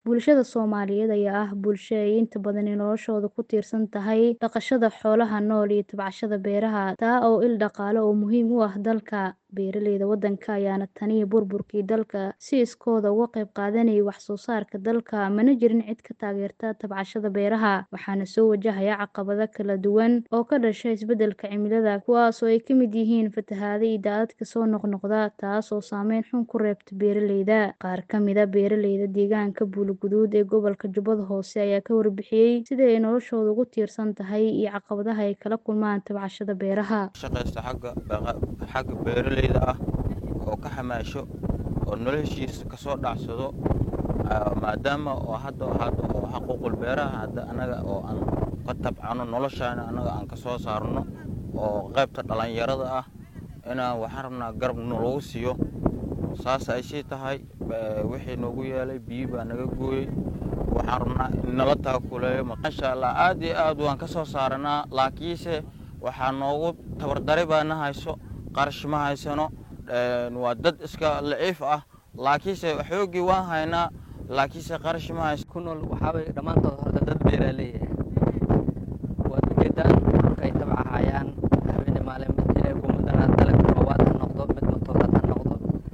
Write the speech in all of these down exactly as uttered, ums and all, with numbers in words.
Bulshada Soomaaliyeed ayaa ah bulsho ay inta badan noloshoodu ku tiirsan tahay dhaqashada xoolaha nool iyo tabcashada beeraha, taa oo il dhaqaale oo muhiim u ah dalka. Beeralayda waddanka ayaana tan iyo burburkii dalka si iskooda uga qayb qaadanayay wax soo saarka dalka, mana jirin cid ka taageerta tabcashada beeraha, waxaana soo wajahaya caqabado kala duwan oo ka dhashay isbeddelka cimilada, kuwaas oo ay ka mid yihiin fatahaado iyo daadad soo noqnoqda, taas oo saameyn xun ku reebta beeralayda. Qaar ka mid ah beeralayda deegaanka Buul-Guduud ee gobolka Jubbada Hoose ayaa ka warbixiyay sida ay noloshoodu ugu tiirsan tahay iyo caqabadaha ay kala kulmaan tabcashada beeraha. shaqeysta xagga xagga beeralayda ah oo ka xamaasho oo noloshiisa ka soo dhacsado maadaama oo hadda hadda oo xaquuqul beeraha hadda anaga oo aan ka tabcano noloshaana anaga aan ka soo saarno oo qaybta dhalinyarada ah inaan waxaan rabnaa garab nologu siiyo saas ay sii tahay wixii noogu yeelay biyo baa naga gooyay waxaan rabnaa in nala taakuleeyo masha Allah aad iyo aad waan ka soo saaranaa laakiinse waxaa noogu tabardari baana hayso qarash ma haysano waa dad iska laciif ah laakiinse xoogii waan haynaa laakiinse qarash ma hayso ku nool waxa way dhamaantood horta dad beeraley ah waa ujeedaan ay tabcahayaan habeen maalin mid ilaa kumadana dalag roobaad ha noqdo mid matoorad ha noqdo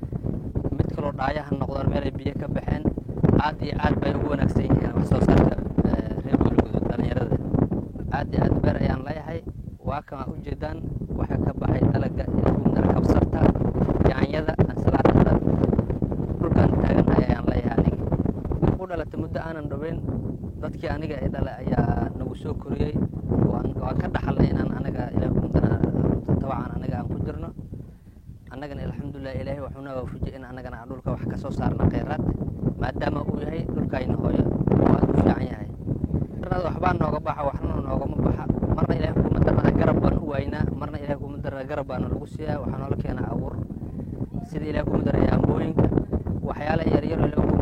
mid kale dhaaya ha noqdo meel ay biyo ka baxeen aad iyo aad bay ugu wanaagsan yihiin wax soo saarka reer Buul-Guduud dhalinyarada aad iyo aad beer ayaan leeyahay waa kama ujeedaan waxa ka baxay dalaga ee kumadana kabsarta yaanyada ansalaatada dhulkan taagan ayaan leeyahay aniga ku dhalatay muddo aanan dhaweyn dadkii aniga ee dhalay ayaa nagu soo koriyay waan ka dhaxalnay inaan anaga ilaa kumadana tabcan anaga aan ku jirno annagana alxamdulillah ilaahay wuxuu naga waafajiyay in annagana aan dhulka wax ka soo saarno kheyraad maadaama uu yahay dhulkayna hooyo waa u fiican yahay marna waxbaa nooga baxa waxna noogama baxa marna ilaahay kumadana garab baan u waynaa marna ilaahay kumadana garab baan lagu siiyaa waxaa noola keenaa abuur sida ilaahay kumadana yaambooyinka waxyaalaha yaryar oo